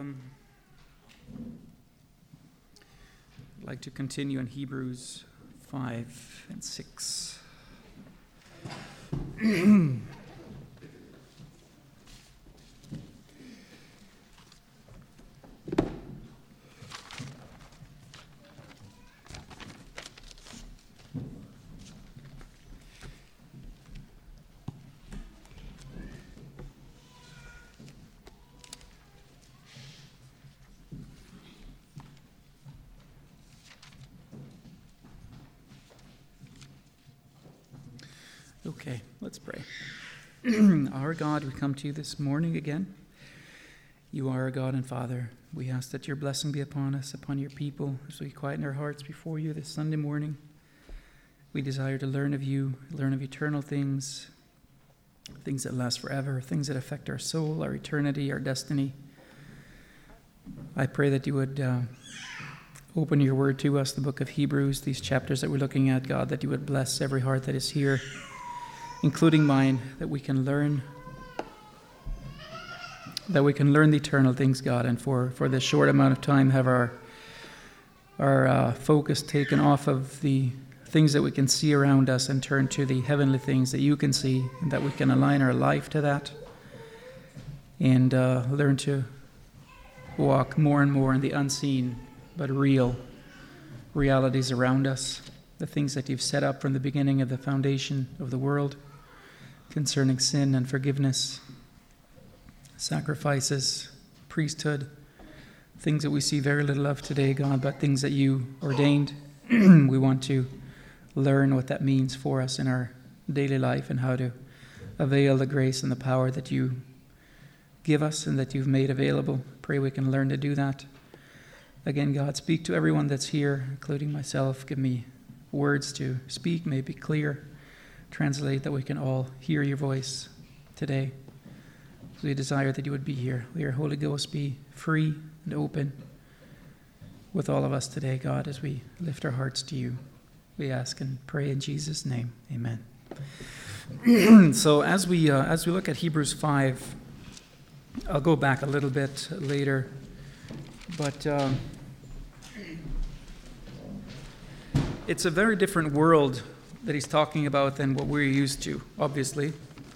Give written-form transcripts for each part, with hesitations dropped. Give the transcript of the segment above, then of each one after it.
I'd like to continue in Hebrews 5 and 6. Okay, let's pray. Our God, we come to you this morning again. You are our God and Father. We ask that your blessing be upon us, upon your people, as we quieten our hearts before you this Sunday morning. We desire to learn of you, learn of eternal things, things that last forever, things that affect our soul, our eternity, our destiny. I pray that you would open your word to us, the book of Hebrews, these chapters that we're looking at, God, that you would bless every heart that is here, including mine, that we can learn the eternal things, God, and for this short amount of time have our focus taken off of the things that we can see around us and turn to the heavenly things that you can see, and that we can align our life to that and learn to walk more and more in the unseen but real realities around us, the things that you've set up from the beginning of the foundation of the world concerning sin and forgiveness, sacrifices, priesthood, things that we see very little of today, God, but things that you ordained. We want to learn what that means for us in our daily life and how to avail the grace and the power that you give us and that you've made available. Pray we can learn to do that. Again, God, speak to everyone that's here, including myself. Give me words to speak, may be clear. Translate that we can all hear your voice today. We desire that you would be here. May your Holy Ghost be free and open with all of us today, God, as we lift our hearts to you. We ask and pray in Jesus' name. Amen. So as we look at Hebrews 5, I'll go back a little bit later, but it's a very different world that he's talking about than what we're used to, obviously.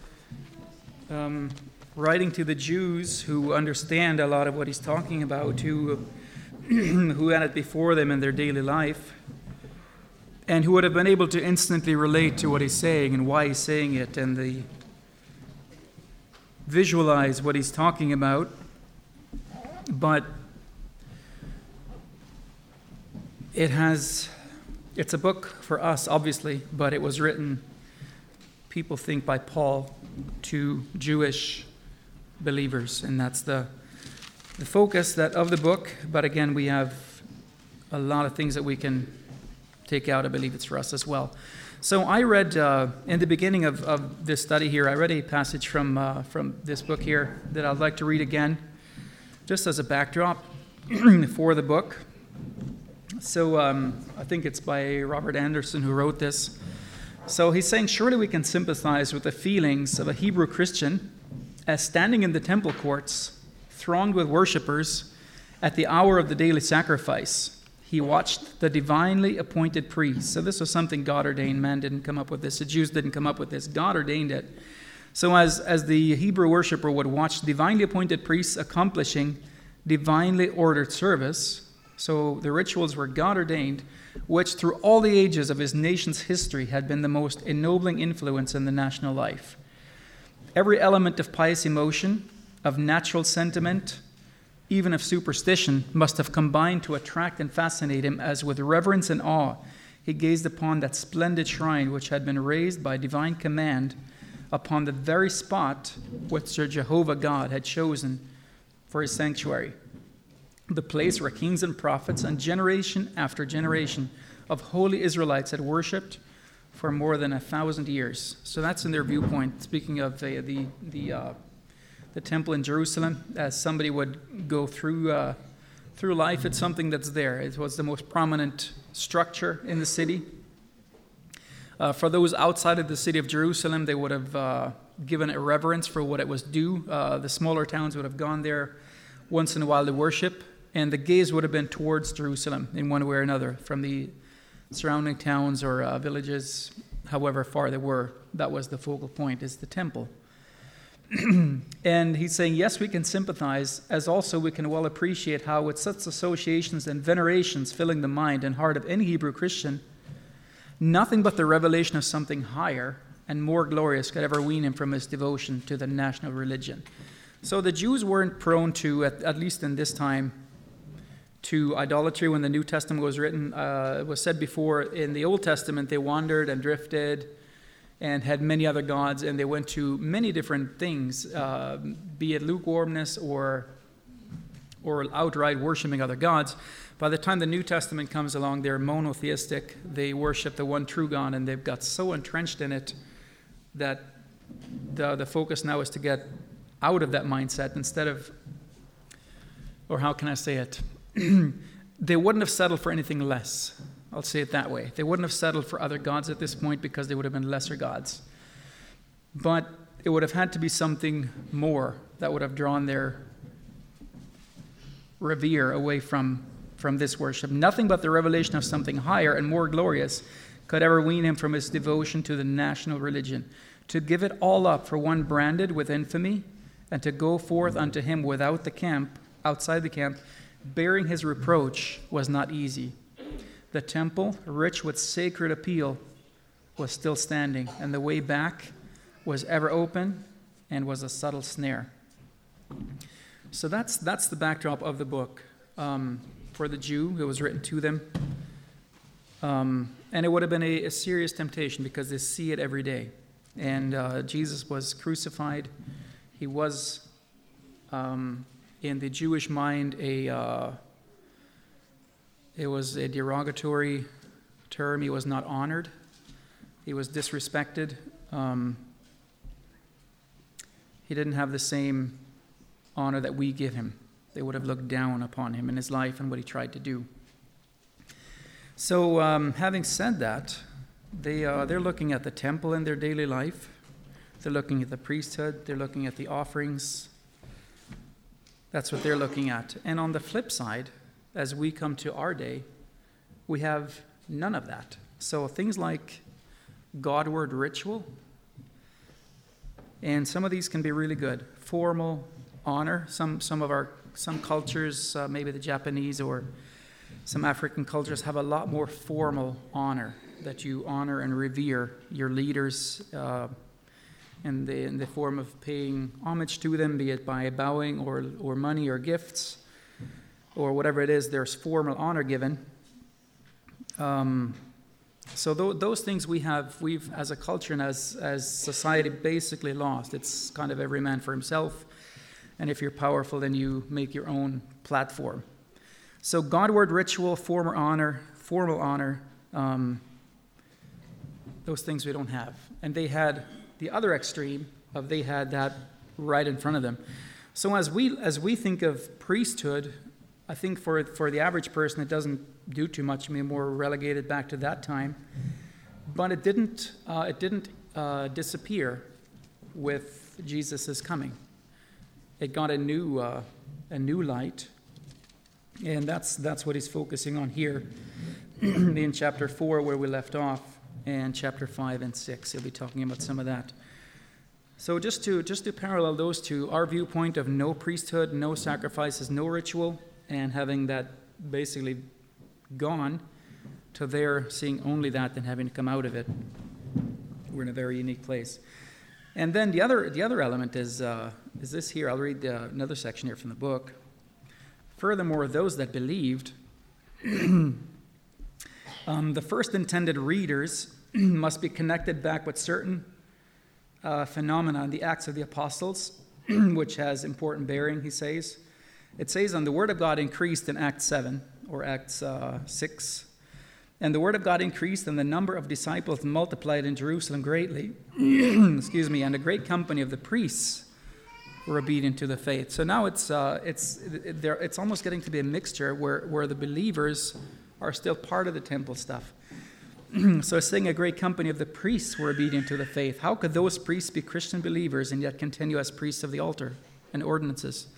Writing to the Jews who understand a lot of what he's talking about, who had it before them in their daily life, and who would have been able to instantly relate to what he's saying and why he's saying it, and visualize what he's talking about. But it's a book for us, obviously, but it was written, people think, by Paul to Jewish believers, and that's the focus of the book. But again, we have a lot of things that we can take out. I believe it's for us as well. So I read, in the beginning of this study here, I read a passage from this book here that I'd like to read again, just as a backdrop for the book. So I think it's by Robert Anderson who wrote this. So he's saying, surely we can sympathize with the feelings of a Hebrew Christian as standing in the temple courts, thronged with worshippers, at the hour of the daily sacrifice, he watched the divinely appointed priests. So this was something God ordained. Man didn't come up with this. The Jews didn't come up with this. God ordained it. So as the Hebrew worshipper would watch divinely appointed priests accomplishing divinely ordered service, so the rituals were God ordained, which through all the ages of his nation's history had been the most ennobling influence in the national life. Every element of pious emotion, of natural sentiment, even of superstition, must have combined to attract and fascinate him as with reverence and awe he gazed upon that splendid shrine which had been raised by divine command upon the very spot which Jehovah God had chosen for his sanctuary, the place where kings and prophets and generation after generation of holy Israelites had worshipped for more than 1,000 years. So that's in their viewpoint. Speaking of the temple in Jerusalem, as somebody would go through life, it's something that's there. It was the most prominent structure in the city. For those outside of the city of Jerusalem, they would have given it reverence for what it was due. The smaller towns would have gone there once in a while to worship, and the gaze would have been towards Jerusalem in one way or another, from the surrounding towns or villages, however far they were. That was the focal point, is the temple. And he's saying, yes, we can sympathize, as also we can well appreciate how with such associations and venerations filling the mind and heart of any Hebrew Christian, nothing but the revelation of something higher and more glorious could ever wean him from his devotion to the national religion. So the Jews weren't prone to, at least in this time, to idolatry when the New Testament was written. It was said before, in the Old Testament, they wandered and drifted and had many other gods, and they went to many different things, be it lukewarmness or outright worshiping other gods. By the time the New Testament comes along, they're monotheistic. They worship the one true God, and they've got so entrenched in it that the focus now is to get out of that mindset instead of, or how can I say it? They wouldn't have settled for anything less. I'll say it that way. They wouldn't have settled for other gods at this point because they would have been lesser gods. But it would have had to be something more that would have drawn their revere away from this worship. Nothing but the revelation of something higher and more glorious could ever wean him from his devotion to the national religion. To give it all up for one branded with infamy, and to go forth unto him without the camp, outside the camp, bearing his reproach, was not easy. The temple, rich with sacred appeal, was still standing, and the way back was ever open and was a subtle snare. So that's the backdrop of the book. For the Jew, it was written to them. And it would have been a serious temptation because they see it every day. And Jesus was crucified. He was, in the Jewish mind, it was a derogatory term. He was not honored. He was disrespected. He didn't have the same honor that we give him. They would have looked down upon him in his life and what he tried to do. So having said that, they're looking at the temple in their daily life. They're looking at the priesthood. They're looking at the offerings. That's what they're looking at. And on the flip side, as we come to our day, we have none of that. So things like Godward ritual, and some of these can be really good. Formal honor. Some cultures, maybe the Japanese or some African cultures, have a lot more formal honor, that you honor and revere your leaders in the form of paying homage to them, be it by bowing or money or gifts or whatever it is. There's formal honor given. So those things we've as a culture and as society basically lost. It's kind of every man for himself, and if you're powerful, then you make your own platform. So Godward ritual, formal honor, those things we don't have. And they had the other extreme of they had that right in front of them. So as we think of priesthood, I think for the average person it doesn't do too much. I mean, more relegated back to that time. But it didn't disappear with Jesus' coming. It got a new light, and that's what he's focusing on here in chapter 4 where we left off, and chapter 5 and 6. He'll be talking about some of that. So just to parallel those two, our viewpoint of no priesthood, no sacrifices, no ritual, and having that basically gone, to their seeing only that and having to come out of it. We're in a very unique place. And then the other element is this here. I'll read another section here from the book. Furthermore, those that believed, the first intended readers must be connected back with certain phenomena in the Acts of the Apostles, which has important bearing, he says. It says, and the word of God increased in Acts 7 or Acts 6. And the word of God increased, and the number of disciples multiplied in Jerusalem greatly. Excuse me. And a great company of the priests were obedient to the faith. So now it's almost getting to be a mixture where the believers are still part of the temple stuff. So it's saying a great company of the priests were obedient to the faith. How could those priests be Christian believers and yet continue as priests of the altar and ordinances?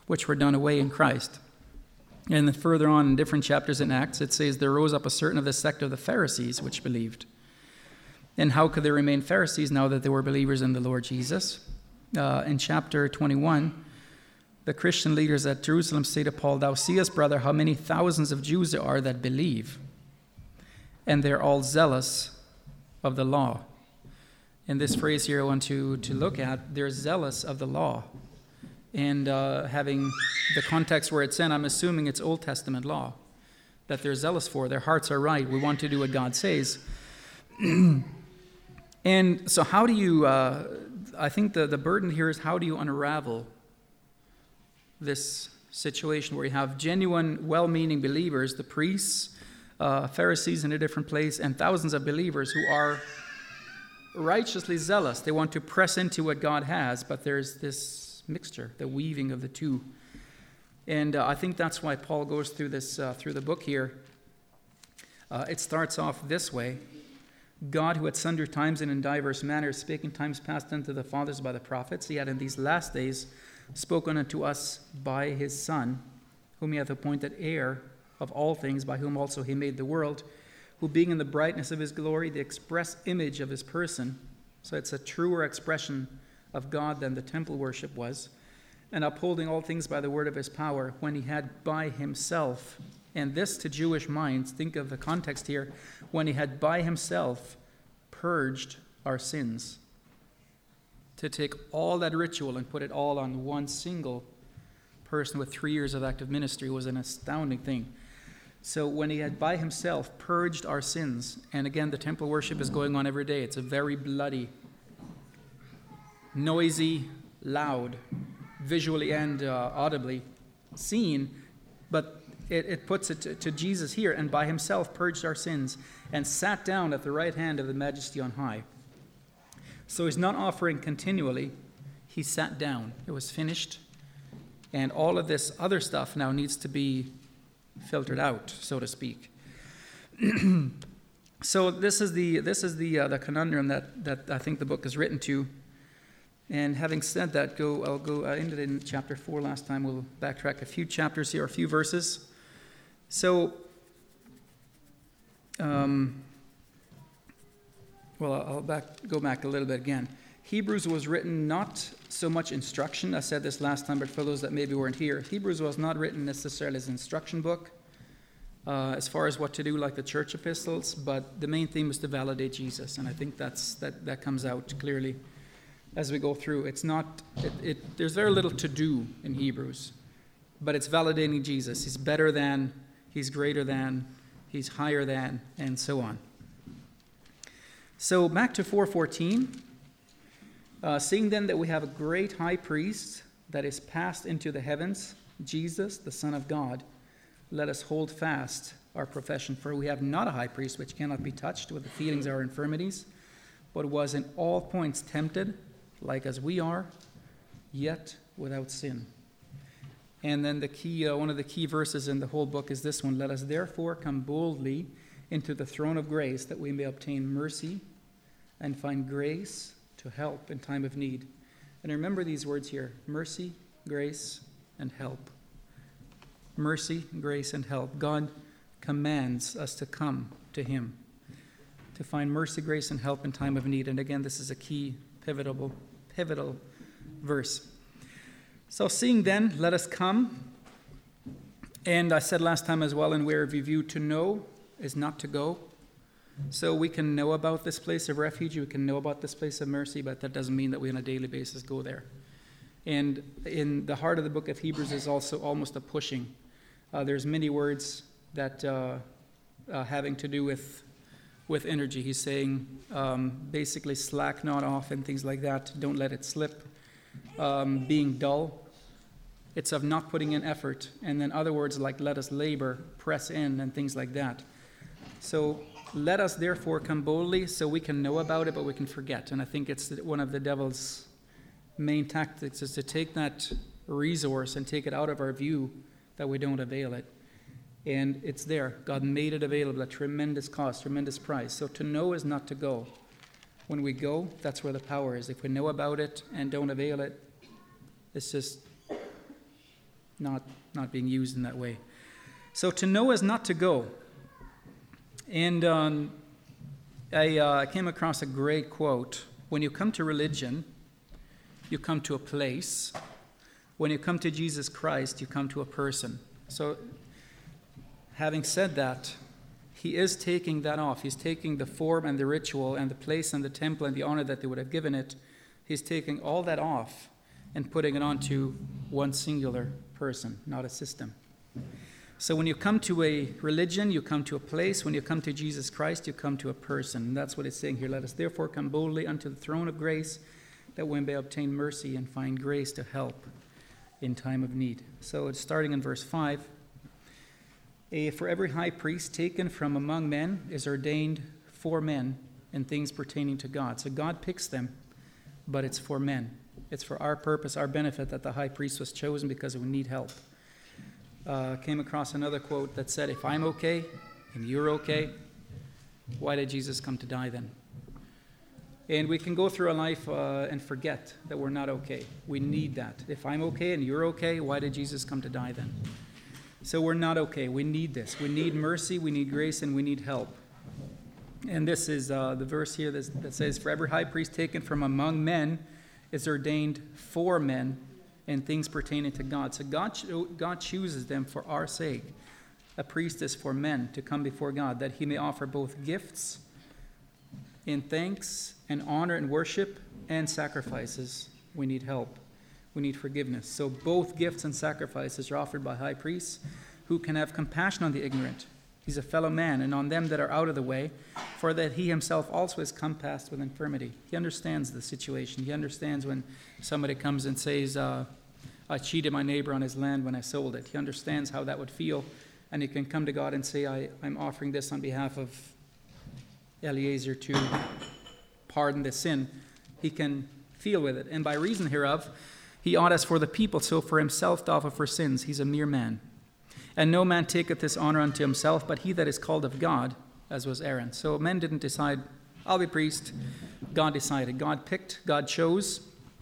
which were done away in Christ. And then further on in different chapters in Acts, it says, there rose up a certain of the sect of the Pharisees which believed. And how could they remain Pharisees now that they were believers in the Lord Jesus? In chapter 21, the Christian leaders at Jerusalem say to Paul, thou seest, brother, how many thousands of Jews there are that believe, and they're all zealous of the law. And this phrase here I want to look at, they're zealous of the law. And having the context where it's in, I'm assuming it's Old Testament law that they're zealous for. Their hearts are right. We want to do what God says. And so how do you, I think the burden here is, how do you unravel this situation where you have genuine, well-meaning believers, the priests, Pharisees in a different place, and thousands of believers who are righteously zealous. They want to press into what God has, but there's this mixture, the weaving of the two. And I think that's why Paul goes through this, through the book here. It starts off this way. God, who at sundry times and in diverse manners spake in times past unto the fathers by the prophets, he had in these last days spoken unto us by his Son, whom he hath appointed heir of all things, by whom also he made the world, who being in the brightness of his glory, the express image of his person, so it's a truer expression of God than the temple worship was, and upholding all things by the word of his power, when he had by himself, and this to Jewish minds, think of the context here, when he had by himself purged our sins. To take all that ritual and put it all on one single person with 3 years of active ministry was an astounding thing. So when he had by himself purged our sins, and again, the temple worship is going on every day. It's a very bloody, noisy, loud, visually and audibly scene, but it puts it to Jesus here, and by himself purged our sins and sat down at the right hand of the Majesty on high. So he's not offering continually. He sat down. It was finished. And all of this other stuff now needs to be filtered out, so to speak. So this is the conundrum that I think the book is written to. And having said that, I ended in chapter 4 last time. We'll backtrack a few chapters here, a few verses. So, I'll go back a little bit again. Hebrews was written not so much instruction. I said this last time, but for those that maybe weren't here, Hebrews was not written necessarily as an instruction book as far as what to do like the church epistles, but the main theme was to validate Jesus, and I think that comes out clearly as we go through. It's not, there's very little to do in Hebrews, but it's validating Jesus. He's better than, he's greater than, he's higher than, and so on. So back to 4:14. Seeing then that we have a great high priest that is passed into the heavens, Jesus, the Son of God, let us hold fast our profession. For we have not a high priest which cannot be touched with the feelings of our infirmities, but was in all points tempted, like as we are, yet without sin. And then the key, one of the key verses in the whole book is this one: let us therefore come boldly into the throne of grace, that we may obtain mercy and find grace to help in time of need. And remember these words here: mercy, grace, and help. Mercy, grace, and help. God commands us to come to him to find mercy, grace, and help in time of need. And again, this is a key, pivotal verse. So seeing then, let us come. And I said last time as well in Where Review, to know is not to go. So we can know about this place of refuge, we can know about this place of mercy, but that doesn't mean that we on a daily basis go there. And in the heart of the book of Hebrews is also almost a pushing. There's many words that having to do with energy. He's saying basically slack not off and things like that. Don't let it slip. Being dull. It's of not putting in effort. And then other words like let us labor, press in, and things like that. So let us therefore come boldly, so we can know about it, but we can forget. And I think it's one of the devil's main tactics is to take that resource and take it out of our view that we don't avail it. And it's there. God made it available at tremendous cost, tremendous price. So to know is not to go. When we go, that's where the power is. If we know about it and don't avail it, it's just not being used in that way. So to know is not to go. And I came across a great quote. When you come to religion, you come to a place. When you come to Jesus Christ, you come to a person. So having said that, he is taking that off. He's taking the form and the ritual and the place and the temple and the honor that they would have given it. He's taking all that off and putting it onto one singular person, not a system. So when you come to a religion, you come to a place. When you come to Jesus Christ, you come to a person. And that's what it's saying here. Let us therefore come boldly unto the throne of grace, that we may obtain mercy and find grace to help in time of need. So it's starting in verse 5. For every high priest taken from among men is ordained for men in things pertaining to God. So God picks them, but it's for men. It's for our purpose, our benefit, that the high priest was chosen because we need help. Came across another quote that said, if I'm okay and you're okay, why did Jesus come to die then? And we can go through a life and forget that we're not okay. We need that. If I'm okay and you're okay, why did Jesus come to die then? So we're not okay. We need this. We need mercy, we need grace, and we need help. And this is the verse here that says, for every high priest taken from among men is ordained for men in things pertaining to God. So God chooses them for our sake. A priest is for men to come before God, that he may offer both gifts in thanks and honor and worship and sacrifices. We need help. We need forgiveness. So both gifts and sacrifices are offered by high priests, who can have compassion on the ignorant. He's a fellow man, and on them that are out of the way, for that he himself also is compassed with infirmity. He understands the situation. He understands when somebody comes and says, I cheated my neighbor on his land when I sold it. He understands how that would feel, and he can come to God and say, I'm offering this on behalf of Eliezer to pardon the sin. He can feel with it, and by reason hereof, he ought as for the people, so for himself to offer for sins. He's a mere man. And no man taketh this honor unto himself, but he that is called of God, as was Aaron. So men didn't decide, I'll be priest. God decided. God picked, God chose.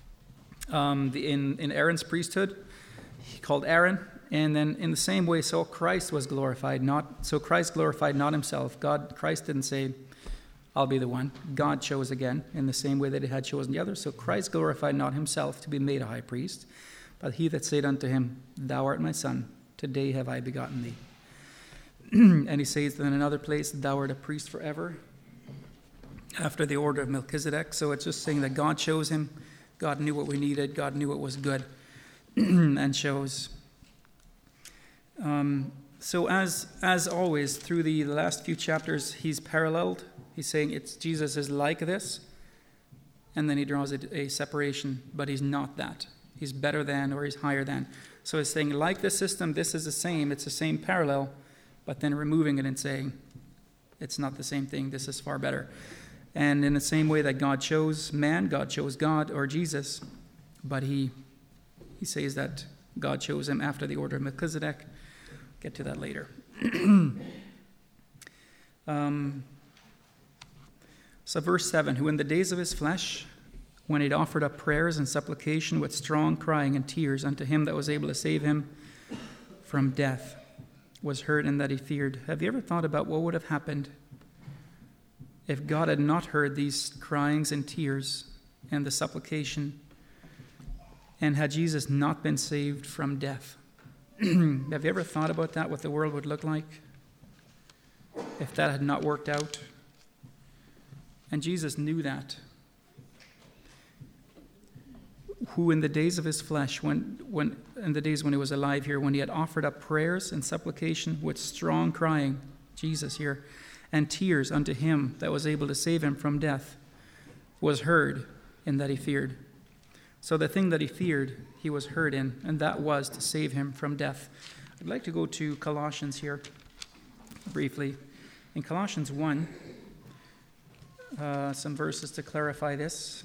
In Aaron's priesthood, he called Aaron. And then in the same way, so Christ was glorified. Christ glorified not himself. Christ didn't say, I'll be the one. God chose again in the same way that he had chosen the others. So Christ glorified not himself to be made a high priest, but he that said unto him, Thou art my son, today have I begotten thee. And he says in another place, Thou art a priest forever, after the order of Melchizedek. So it's just saying that God chose him. God knew what we needed. God knew what was good and chose. So as always, through the last few chapters, he's paralleled. He's saying Jesus is like this, and then he draws a separation, but he's not that. He's better than, or he's higher than. So he's saying, like this system, this is the same. It's the same parallel, but then removing it and saying, it's not the same thing. This is far better. And in the same way that God chose man, God chose God, or Jesus, but he says that God chose him after the order of Melchizedek. Get to that later. So verse 7, who in the days of his flesh, when he'd offered up prayers and supplication with strong crying and tears unto him that was able to save him from death, was heard and that he feared. Have you ever thought about what would have happened if God had not heard these cryings and tears and the supplication, and had Jesus not been saved from death? Have you ever thought about that, what the world would look like if that had not worked out? And Jesus knew that. Who in the days of his flesh, when in the days when he was alive here, when he had offered up prayers and supplication with strong crying, Jesus here, and tears unto him that was able to save him from death, was heard in that he feared. So the thing that he feared, he was heard in, and that was to save him from death. I'd like to go to Colossians here briefly. In Colossians 1, some verses to clarify this.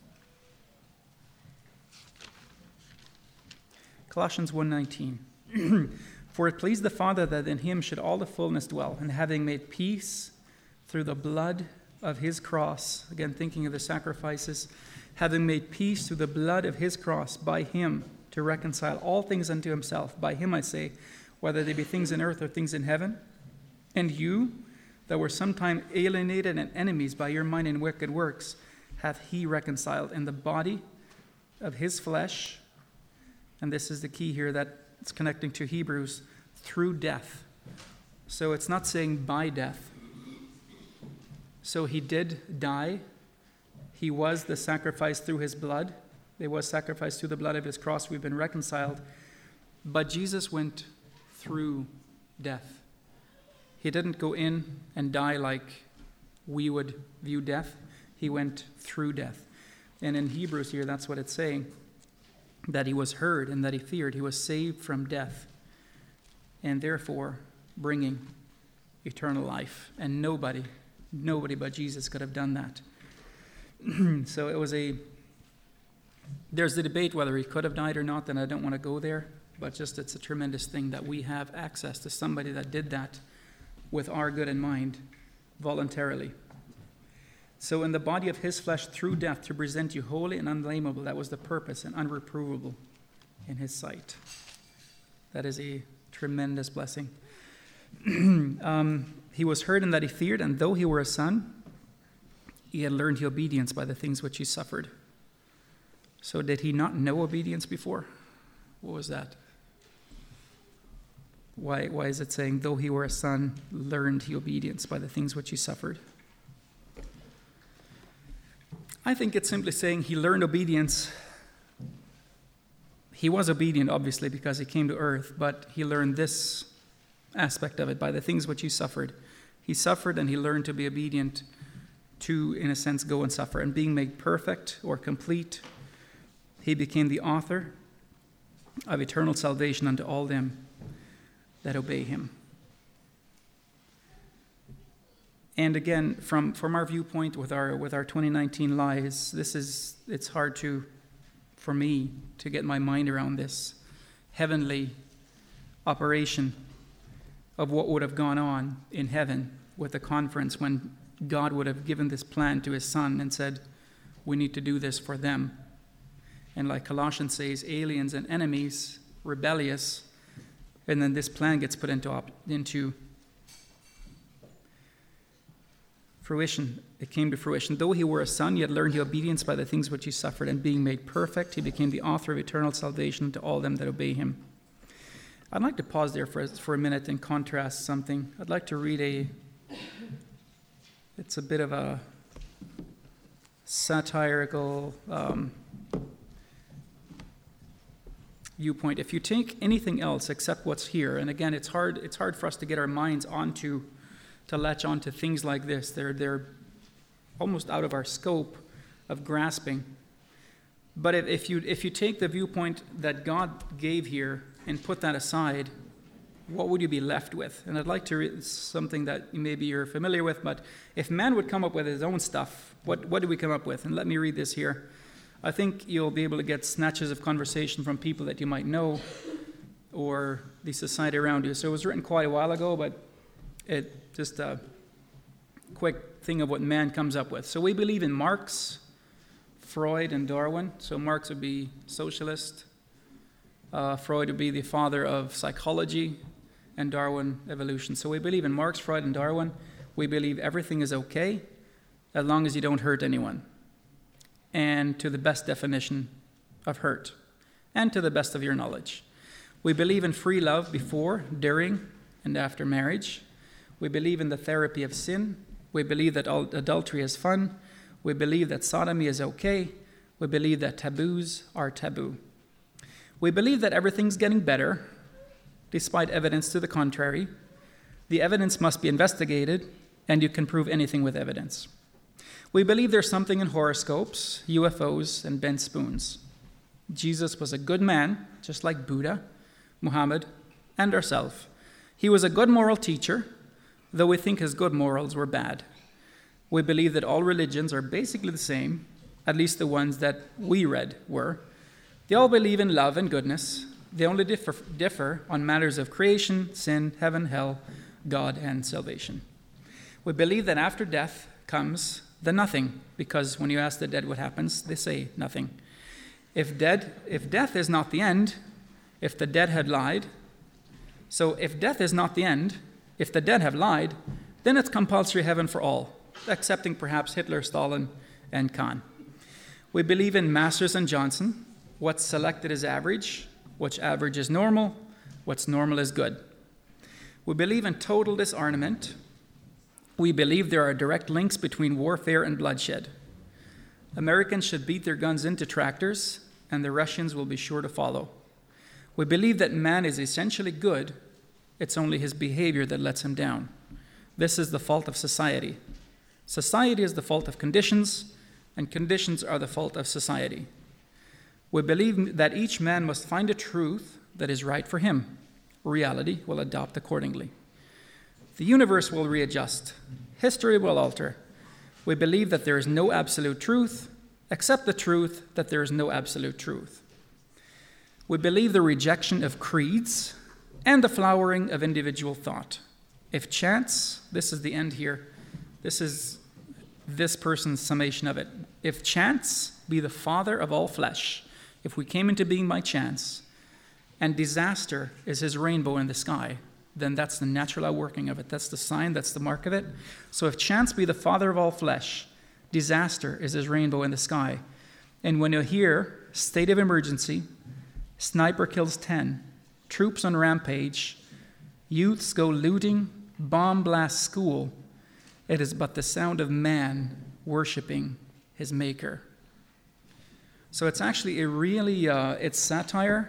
Colossians 1:19. For it pleased the Father that in him should all the fullness dwell, and having made peace through the blood of his cross, again thinking of the sacrifices, having made peace through the blood of his cross, by him to reconcile all things unto himself. By him I say, whether they be things in earth or things in heaven. And you, that were sometime alienated and enemies by your mind and wicked works, hath he reconciled in the body of his flesh. And this is the key here that it's connecting to Hebrews, through death. So it's not saying by death. So he did die. He was the sacrifice through his blood. It was sacrificed through the blood of his cross. We've been reconciled. But Jesus went through death. He didn't go in and die like we would view death. He went through death. And in Hebrews here, that's what it's saying, that he was heard and that he feared. He was saved from death and therefore bringing eternal life. And nobody but Jesus could have done that. So there's the debate whether he could have died or not, and I don't want to go there, but just it's a tremendous thing that we have access to somebody that did that with our good in mind voluntarily. So in the body of his flesh through death to present you holy and unblameable, that was the purpose, and unreprovable in his sight. That is a tremendous blessing. He was heard in that he feared, and though he were a son, he had learned the obedience by the things which he suffered. So did he not know obedience before? What was that? Why is it saying, though he were a son, learned he obedience by the things which he suffered? I think it's simply saying he learned obedience. He was obedient, obviously, because he came to earth, but he learned this aspect of it by the things which he suffered. He suffered and he learned to be obedient to, in a sense, go and suffer. And being made perfect or complete, he became the author of eternal salvation unto all them that obey him. And again, from our viewpoint with our 2019 lives, it's hard for me to get my mind around this heavenly operation of what would have gone on in heaven with the conference when God would have given this plan to his son and said, we need to do this for them. And like Colossians says, aliens and enemies, rebellious, and then this plan gets put into fruition. It came to fruition. Though he were a son, he had learned the obedience by the things which he suffered, and being made perfect, he became the author of eternal salvation to all them that obey him. I'd like to pause there for a minute and contrast something. I'd like to read it's a bit of a satirical viewpoint. If you take anything else except what's here, and again, it's hard for us to get our minds to latch onto things like this. They're almost out of our scope of grasping. But if you take the viewpoint that God gave here and put that aside, what would you be left with? And I'd like to read something that maybe you're familiar with, but if man would come up with his own stuff, what do we come up with? And let me read this here. I think you'll be able to get snatches of conversation from people that you might know or the society around you. So it was written quite a while ago, but it just a quick thing of what man comes up with. So we believe in Marx, Freud, and Darwin. So Marx would be socialist. Freud would be the father of psychology, and Darwin, evolution. So we believe in Marx, Freud, and Darwin. We believe everything is okay as long as you don't hurt anyone, and to the best definition of hurt, and to the best of your knowledge. We believe in free love before, during, and after marriage. We believe in the therapy of sin. We believe that adultery is fun. We believe that sodomy is okay. We believe that taboos are taboo. We believe that everything's getting better, despite evidence to the contrary. The evidence must be investigated, and you can prove anything with evidence. We believe there's something in horoscopes, UFOs, and bent spoons. Jesus was a good man, just like Buddha, Muhammad, and ourselves. He was a good moral teacher, though we think his good morals were bad. We believe that all religions are basically the same, at least the ones that we read were. They all believe in love and goodness. They only differ on matters of creation, sin, heaven, hell, God, and salvation. We believe that after death comes the nothing, because when you ask the dead what happens, they say nothing. If death is not the end, if the dead had lied, so if death is not the end, if the dead have lied, then it's compulsory heaven for all, excepting perhaps Hitler, Stalin, and Khan. We believe in Masters and Johnson. What's selected is average, what's average is normal, what's normal is good. We believe in total disarmament. We believe there are direct links between warfare and bloodshed. Americans should beat their guns into tractors, and the Russians will be sure to follow. We believe that man is essentially good. It's only his behavior that lets him down. This is the fault of society. Society is the fault of conditions, and conditions are the fault of society. We believe that each man must find a truth that is right for him. Reality will adopt accordingly. The universe will readjust. History will alter. We believe that there is no absolute truth, except the truth that there is no absolute truth. We believe the rejection of creeds and the flowering of individual thought. If chance, this is the end here, this is this person's summation of it. If chance be the father of all flesh, if we came into being by chance, and disaster is his rainbow in the sky, then that's the natural outworking of it. That's the sign, that's the mark of it. So if chance be the father of all flesh, disaster is his rainbow in the sky. And when you hear state of emergency, sniper kills 10, troops on rampage, youths go looting, bomb blast school, it is but the sound of man worshiping his maker. So it's actually a really, it's satire,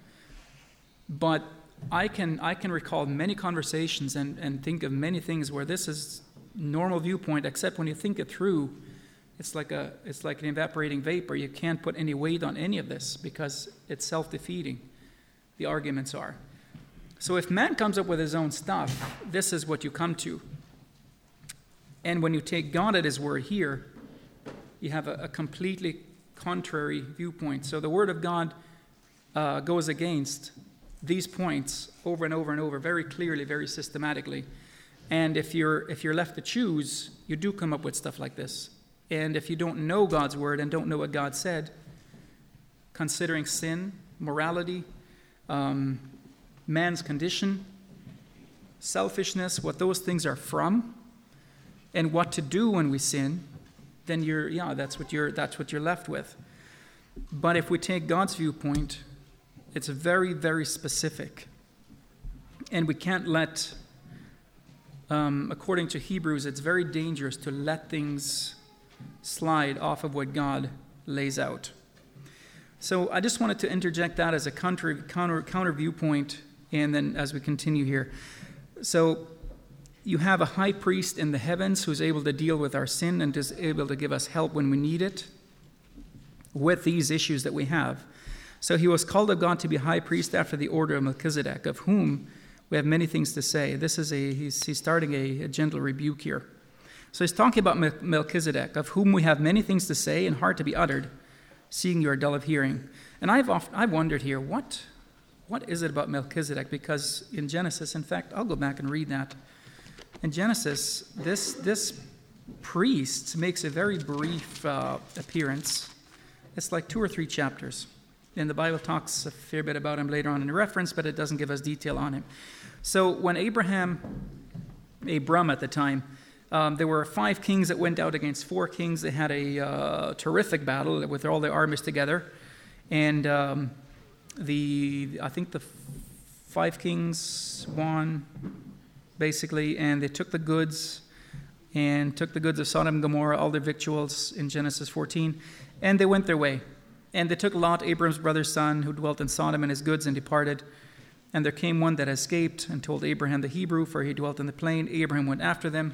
but I can recall many conversations and think of many things where this is normal viewpoint, except when you think it through, it's like an evaporating vapor. You can't put any weight on any of this because it's self-defeating, the arguments are. So if man comes up with his own stuff, this is what you come to. And when you take God at his word here, you have a completely contrary viewpoint. So the word of God goes against these points over and over and over, very clearly, very systematically. And if you're left to choose, you do come up with stuff like this. And if you don't know God's word and don't know what God said, considering sin, morality, man's condition, selfishness, what those things are from, and what to do when we sin, then that's what you're left with. But if we take God's viewpoint, it's very, very specific. And we can't let, according to Hebrews, it's very dangerous to let things slide off of what God lays out. So I just wanted to interject that as a counter viewpoint, and then as we continue here. So you have a high priest in the heavens who's able to deal with our sin and is able to give us help when we need it with these issues that we have. So he was called of God to be high priest after the order of Melchizedek, of whom we have many things to say. This is he's starting a gentle rebuke here. So he's talking about Melchizedek, of whom we have many things to say and hard to be uttered, seeing you are dull of hearing. And I've wondered here, what is it about Melchizedek? Because in Genesis, in fact, I'll go back and read that. In Genesis, this priest makes a very brief appearance. It's like 2 or 3 chapters. And the Bible talks a fair bit about him later on in the reference, but it doesn't give us detail on him. So when Abram at the time, there were 5 kings that went out against 4 kings. They had a terrific battle with all their armies together. And I think the 5 kings won, basically, and they took the goods of Sodom and Gomorrah, all their victuals in Genesis 14, and they went their way. And they took Lot, Abram's brother's son, who dwelt in Sodom, and his goods, and departed. And there came one that escaped and told Abraham the Hebrew, for he dwelt in the plain. Abraham went after them.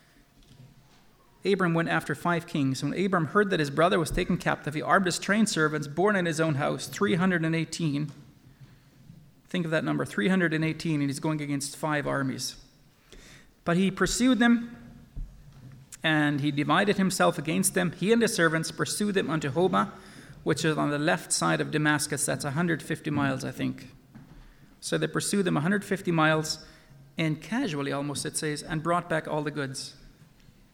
Abram went after 5 kings. When Abram heard that his brother was taken captive, he armed his trained servants, born in his own house, 318. Think of that number, 318, and he's going against 5 armies. But he pursued them, and he divided himself against them. He and his servants pursued them unto Hobah, which is on the left side of Damascus. That's 150 miles, I think. So they pursued them 150 miles, and casually almost, it says, and brought back all the goods.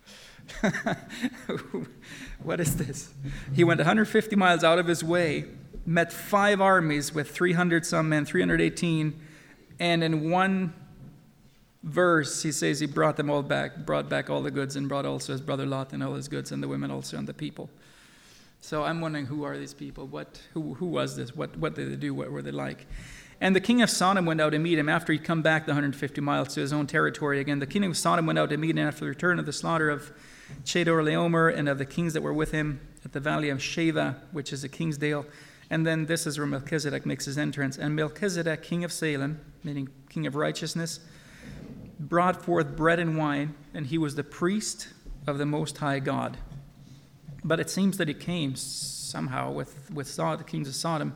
What is this? He went 150 miles out of his way met 5 armies with 300 some men, 318, and in one verse he says he brought them all back, brought back all the goods, and brought also his brother Lot and all his goods, and the women also and the people. So I'm wondering, who are these people? Who was this? What did they do? What were they like? And the king of Sodom went out to meet him after he'd come back the 150 miles to his own territory again. The king of Sodom went out to meet him after the return of the slaughter of Chedorlaomer and of the kings that were with him at the valley of Sheva, which is the king's dale. And then this is where Melchizedek makes his entrance. And Melchizedek, king of Salem, meaning king of righteousness, brought forth bread and wine, and he was the priest of the Most High God. But it seems that he came somehow with the kings of Sodom,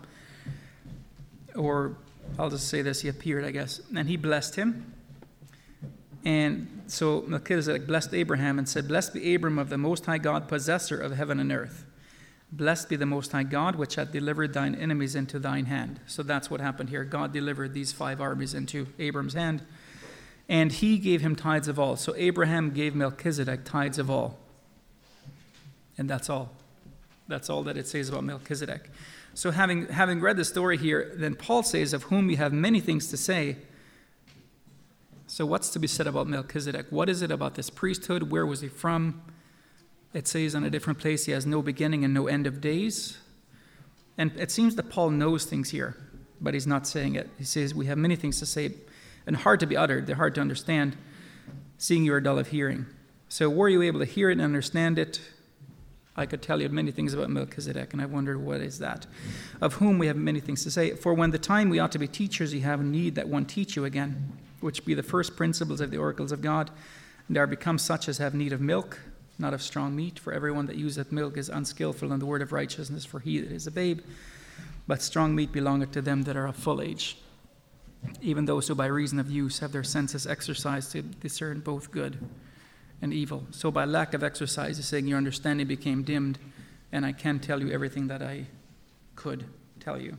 or I'll just say this, he appeared, I guess, and he blessed him. And so Melchizedek blessed Abraham and said, "Blessed be Abram of the Most High God, possessor of heaven and earth. Blessed be the Most High God, which hath delivered thine enemies into thine hand." So that's what happened here. God delivered these 5 armies into Abram's hand, and he gave him tithes of all. So Abraham gave Melchizedek tithes of all. And that's all. That's all that it says about Melchizedek. So having read the story here, then Paul says, "Of whom you have many things to say." So what's to be said about Melchizedek? What is it about this priesthood? Where was he from? It says on a different place he has no beginning and no end of days. And it seems that Paul knows things here, but he's not saying it. He says, "We have many things to say, and hard to be uttered. They're hard to understand, seeing you are dull of hearing." So were you able to hear it and understand it? I could tell you many things about Melchizedek, and I wondered, what is that? "Of whom we have many things to say. For when the time we ought to be teachers, ye have need that one teach you again, which be the first principles of the oracles of God, and are become such as have need of milk, not of strong meat. For everyone that useth milk is unskillful in the word of righteousness, for he that is a babe. But strong meat belongeth to them that are of full age, even those who by reason of use have their senses exercised to discern both good and evil. So by lack of exercise, he's saying your understanding became dimmed, and I can't tell you everything that I could tell you."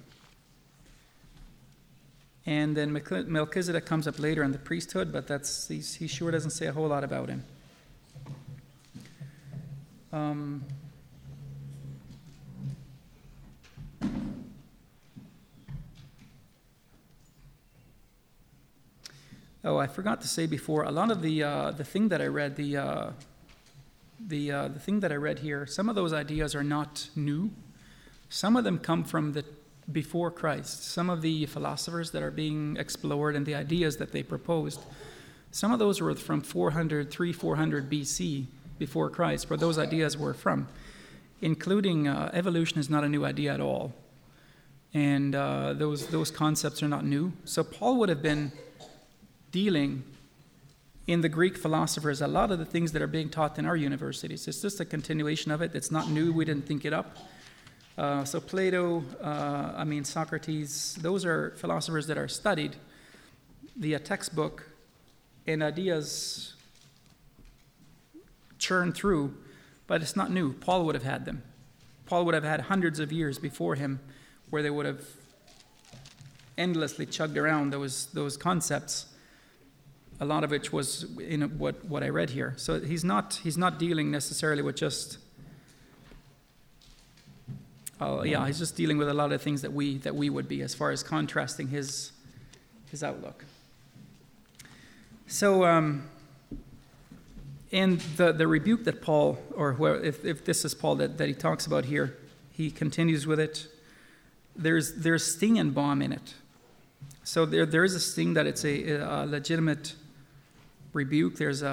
And then Melchizedek comes up later in the priesthood, but he sure doesn't say a whole lot about him. Oh, I forgot to say before, a lot of the thing that I read, the thing that I read here, some of those ideas are not new. Some of them come from before Christ. Some of the philosophers that are being explored and the ideas that they proposed, some of those were from 400 BC, before Christ, where those ideas were from, including evolution is not a new idea at all. And those concepts are not new. So Paul would have been dealing in the Greek philosophers a lot of the things that are being taught in our universities. It's just a continuation of it. It's not new. We didn't think it up. So Plato, Socrates, those are philosophers that are studied via textbook, and ideas churn through, but it's not new. Paul would have had them. Paul would have had hundreds of years before him where they would have endlessly chugged around those concepts, a lot of which was in what I read here. So he's not dealing necessarily with just he's just dealing with a lot of things that we would be, as far as contrasting his outlook. So and the rebuke that Paul, or if this is Paul that he talks about here, he continues with it. There's sting and balm in it. So there is a sting that it's a legitimate rebuke. There's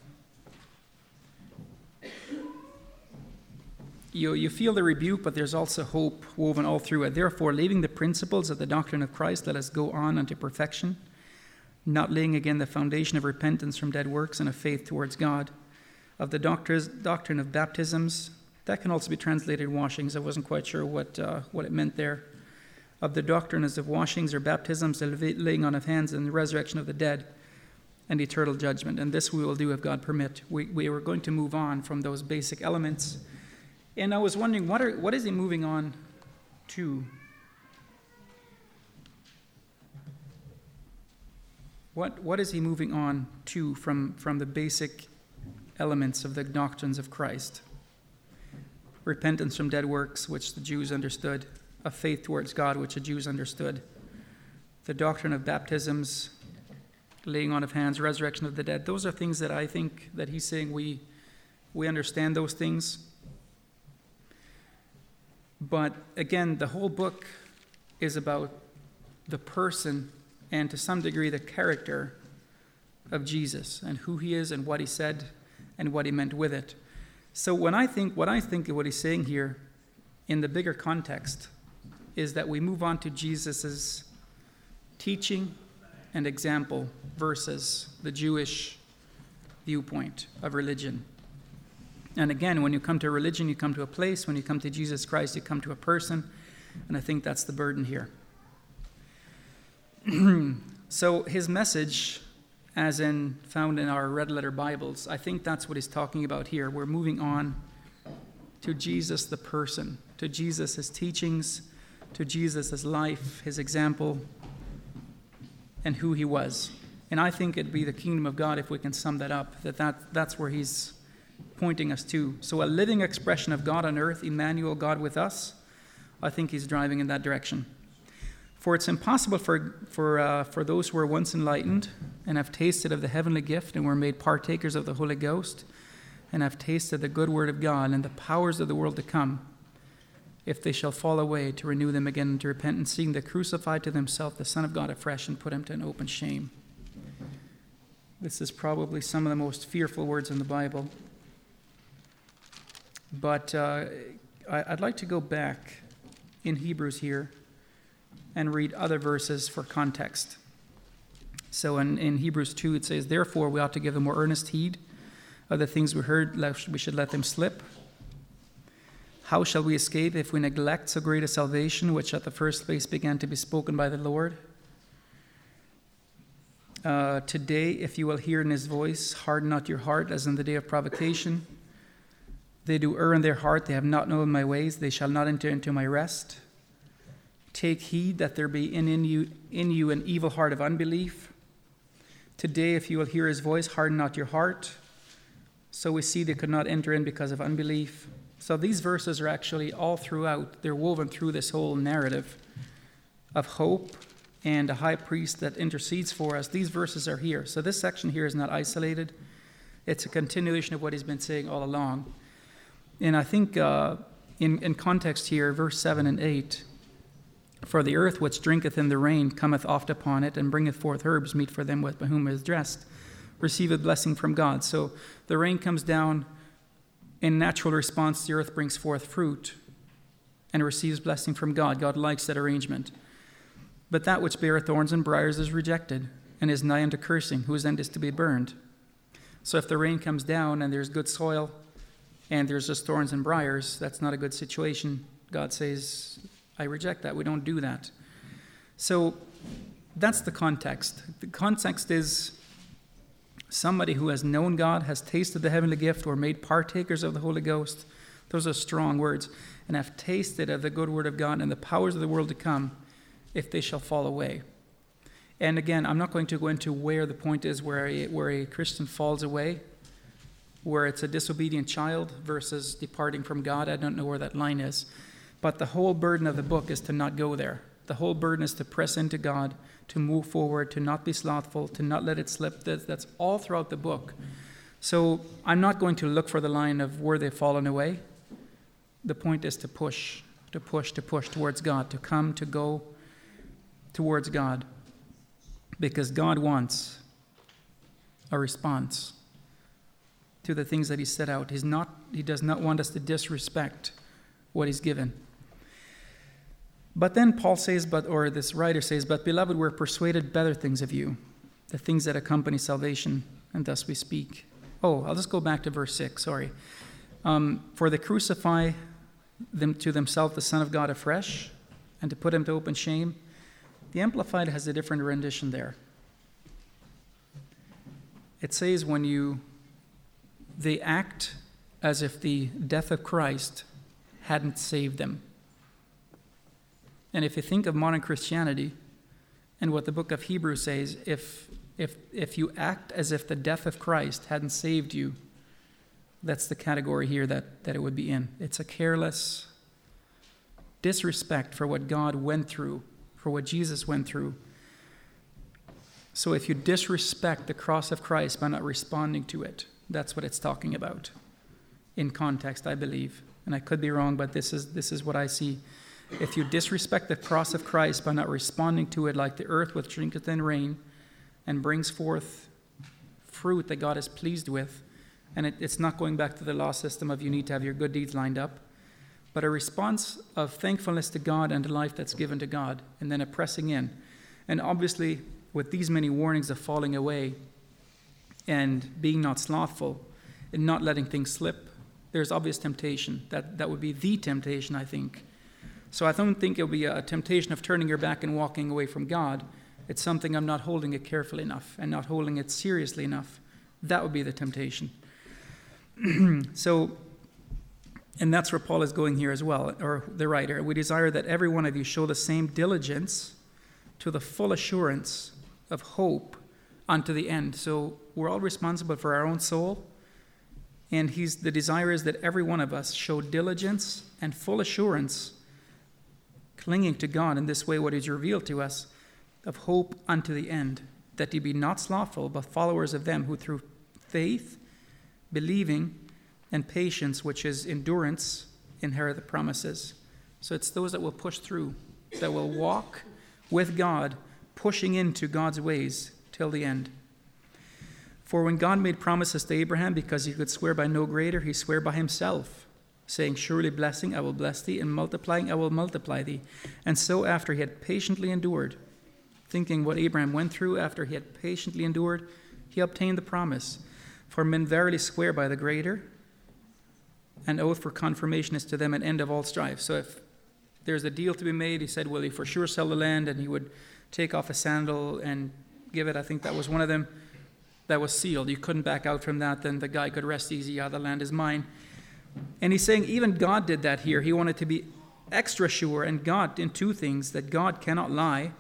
you feel the rebuke, but there's also hope woven all through it. "Therefore, leaving the principles of the doctrine of Christ, let us go on unto perfection, not laying again the foundation of repentance from dead works and of faith towards God, of the doctrine of baptisms." That can also be translated washings. I wasn't quite sure what it meant there. "Of the doctrines of washings or baptisms, the laying on of hands, and the resurrection of the dead, and eternal judgment. And this we will do if God permit." We were going to move on from those basic elements. And I was wondering, what is he moving on to? What is he moving on to from the basic elements of the doctrines of Christ? Repentance from dead works, which the Jews understood. of faith towards God, which the Jews understood. The doctrine of baptisms, laying on of hands, resurrection of the dead, those are things that I think that he's saying we understand those things. But again, the whole book is about the person and to some degree the character of Jesus and who he is and what he said and what he meant with it. So what I think of what he's saying here in the bigger context is that we move on to Jesus's teaching and example versus the Jewish viewpoint of religion. And again, when you come to religion, you come to a place. When you come to Jesus Christ, you come to a person. And I think that's the burden here. So his message, as in found in our red letter Bibles, I think that's what he's talking about here. We're moving on to Jesus the person, to Jesus his teachings, to Jesus his life, his example, and who he was. And I think it'd be the kingdom of God, if we can sum that up, that's where he's pointing us to. So a living expression of God on earth, Emmanuel, God with us, I think he's driving in that direction. For it's impossible for those who were once enlightened and have tasted of the heavenly gift and were made partakers of the Holy Ghost and have tasted the good word of God and the powers of the world to come, if they shall fall away, to renew them again into repentance, seeing they crucified to themselves the Son of God afresh and put him to an open shame. This is probably some of the most fearful words in the Bible. But I'd like to go back in Hebrews here and read other verses for context. So in Hebrews 2 it says, "Therefore we ought to give the more earnest heed of the things we heard, lest we should let them slip. How shall we escape if we neglect so great a salvation, which at the first place began to be spoken by the Lord? Today, if you will hear in his voice, harden not your heart as in the day of provocation. They do err in their heart, they have not known my ways, they shall not enter into my rest. Take heed that there be in you an evil heart of unbelief. Today, if you will hear his voice, harden not your heart." So we see they could not enter in because of unbelief. So these verses are actually all throughout, they're woven through this whole narrative of hope and a high priest that intercedes for us. These verses are here. So this section here is not isolated. It's a continuation of what he's been saying all along. And I think in context here, verse 7 and 8, "For the earth which drinketh in the rain cometh oft upon it, and bringeth forth herbs meet for them by whom it is dressed, receiveth blessing from God." So the rain comes down. In natural response, the earth brings forth fruit and receives blessing from God. God likes that arrangement. "But that which beareth thorns and briars is rejected, and is nigh unto cursing, whose end is to be burned." So if the rain comes down and there's good soil, and there's just thorns and briars, that's not a good situation. God says, I reject that. We don't do that. So that's the context. The context is somebody who has known God, has tasted the heavenly gift, or made partakers of the Holy Ghost. Those are strong words. And have tasted of the good word of God and the powers of the world to come, if they shall fall away. And again, I'm not going to go into where the point is where a Christian falls away, where it's a disobedient child versus departing from God. I don't know where that line is. But the whole burden of the book is to not go there. The whole burden is to press into God, to move forward, to not be slothful, to not let it slip. That's all throughout the book. So I'm not going to look for the line of where they've fallen away. The point is to push towards God, to come, to go towards God. Because God wants a response to the things that he set out. He does not want us to disrespect what he's given. But then Paul says, this writer says, "But beloved, we're persuaded better things of you, the things that accompany salvation, and thus we speak." Oh, I'll just go back to verse 6, sorry. "For they crucify them to themselves the Son of God afresh, and to put him to open shame." The Amplified has a different rendition there. It says they act as if the death of Christ hadn't saved them. And if you think of modern Christianity and what the book of Hebrews says, if you act as if the death of Christ hadn't saved you, that's the category here that it would be in. It's a careless disrespect for what God went through, for what Jesus went through. So if you disrespect the cross of Christ by not responding to it, that's what it's talking about in context, I believe. And I could be wrong, but this is what I see. If you disrespect the cross of Christ by not responding to it like the earth which drinketh in rain and brings forth fruit that God is pleased with, and it's not going back to the law system of you need to have your good deeds lined up, but a response of thankfulness to God and the life that's given to God, and then a pressing in. And obviously, with these many warnings of falling away and being not slothful and not letting things slip, there's obvious temptation. That would be the temptation, I think. So I don't think it'll be a temptation of turning your back and walking away from God. It's something I'm not holding it carefully enough and not holding it seriously enough. That would be the temptation. So, and that's where Paul is going here as well, or the writer. We desire that every one of you show the same diligence to the full assurance of hope unto the end. So we're all responsible for our own soul, and the desire is that every one of us show diligence and full assurance, clinging to God in this way, what is revealed to us, of hope unto the end, that ye be not slothful, but followers of them who through faith, believing, and patience, which is endurance, inherit the promises. So it's those that will push through, that will walk with God, pushing into God's ways till the end. For when God made promises to Abraham, because he could swear by no greater, he sware by himself, saying, surely blessing I will bless thee, and multiplying I will multiply thee. And so after he had patiently endured, thinking what Abraham went through, after he had patiently endured, he obtained the promise. For men verily swear by the greater, and oath for confirmation is to them an end of all strife. So if there's a deal to be made, he said, will he for sure sell the land? And he would take off a sandal and give it. I think that was one of them. That was sealed. You couldn't back out from that. Then the guy could rest easy. Yeah, the land is mine. And he's saying even God did that here. He wanted to be extra sure, and God in two things, that God cannot lie.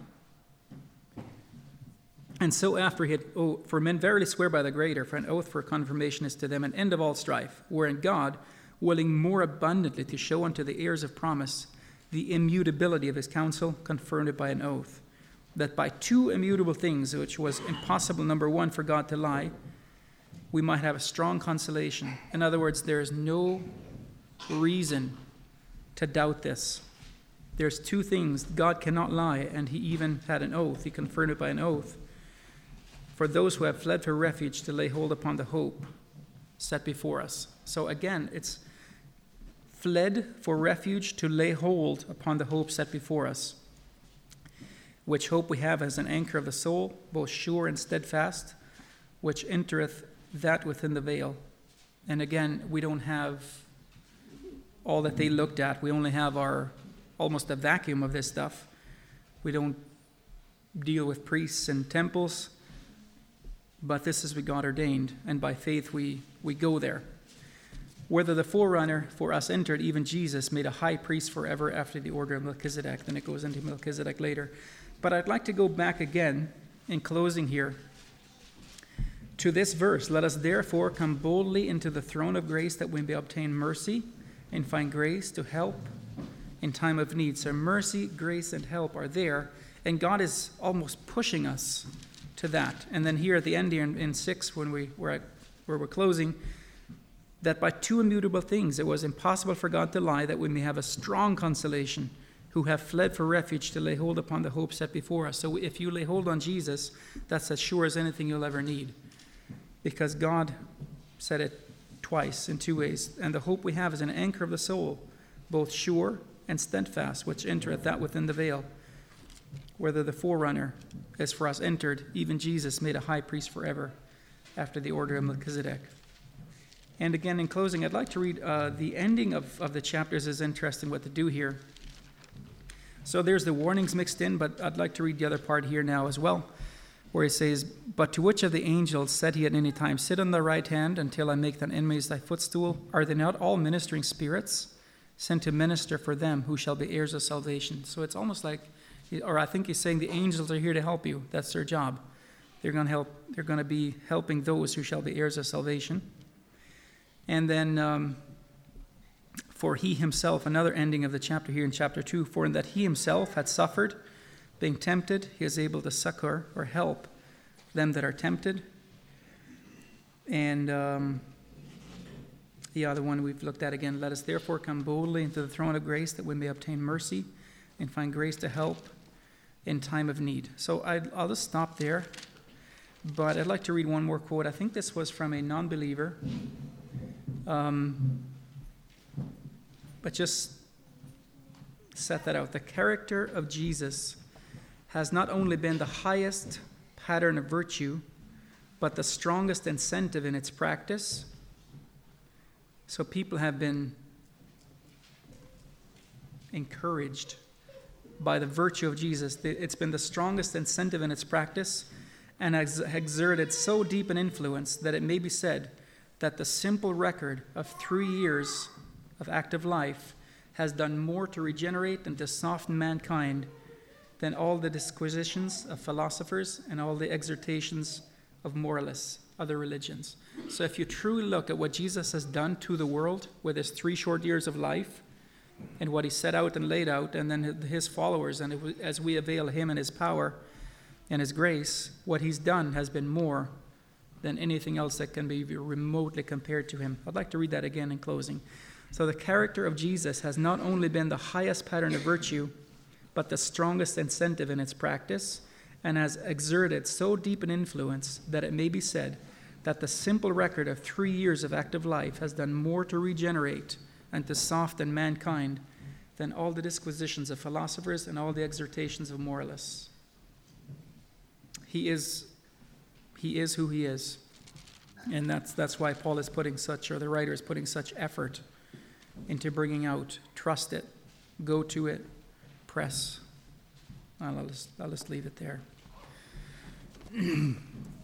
And so after he had, for men verily swear by the greater, for an oath for confirmation is to them an end of all strife, wherein God, willing more abundantly to show unto the heirs of promise the immutability of his counsel, confirmed it by an oath, that by two immutable things, which was impossible, number one, for God to lie, we might have a strong consolation. In other words, there is no reason to doubt this. There's two things. God cannot lie, and he even had an oath. He confirmed it by an oath. For those who have fled for refuge to lay hold upon the hope set before us. So again, it's fled for refuge to lay hold upon the hope set before us, which hope we have as an anchor of the soul, both sure and steadfast, which entereth that within the veil. And again, we don't have all that they looked at. We only have almost a vacuum of this stuff. We don't deal with priests and temples, but this is what God ordained, and by faith we go there. Whether the forerunner for us entered, even Jesus, made a high priest forever after the order of Melchizedek. Then it goes into Melchizedek later. But I'd like to go back again, in closing here, to this verse. Let us therefore come boldly into the throne of grace, that we may obtain mercy and find grace to help in time of need. So mercy, grace, and help are there, and God is almost pushing us to that. And then here at the end here in 6, when where we're closing, that by two immutable things it was impossible for God to lie, that we may have a strong consolation, who have fled for refuge to lay hold upon the hope set before us. So if you lay hold on Jesus, that's as sure as anything you'll ever need, because God said it twice in two ways. And the hope we have is an anchor of the soul, both sure and steadfast, which entereth that within the veil. Whether the forerunner is for us entered, even Jesus made a high priest forever after the order of Melchizedek. And again, in closing, I'd like to read the ending of the chapters. Is interesting what to do here. So there's the warnings mixed in, but I'd like to read the other part here now as well, where he says, but to which of the angels said he at any time, sit on thy right hand until I make thine enemies thy footstool? Are they not all ministering spirits sent to minister for them who shall be heirs of salvation? So it's almost like, or I think he's saying the angels are here to help you. That's their job. They're going to help. They're going to be helping those who shall be heirs of salvation. And then For he himself, another ending of the chapter here in chapter 2, for in that he himself had suffered, being tempted, he is able to succor or help them that are tempted. And the other one we've looked at again, let us therefore come boldly into the throne of grace that we may obtain mercy and find grace to help in time of need. So I'll just stop there. But I'd like to read one more quote. I think this was from a non-believer. But just set that out. The character of Jesus has not only been the highest pattern of virtue, but the strongest incentive in its practice. So people have been encouraged by the virtue of Jesus. It's been the strongest incentive in its practice and has exerted so deep an influence that it may be said that the simple record of 3 years of active life has done more to regenerate and to soften mankind than all the disquisitions of philosophers and all the exhortations of moralists, other religions. So if you truly look at what Jesus has done to the world with his 3 short years of life and what he set out and laid out, and then his followers, and as we avail him and his power and his grace, what he's done has been more than anything else that can be remotely compared to him. I'd like to read that again in closing. So the character of Jesus has not only been the highest pattern of virtue, but the strongest incentive in its practice, and has exerted so deep an influence that it may be said that the simple record of 3 years of active life has done more to regenerate and to soften mankind than all the disquisitions of philosophers and all the exhortations of moralists. He is who he is. And that's why Paul is putting such, or the writer is putting such effort into bringing out, trust it, go to it, press. I'll just leave it there.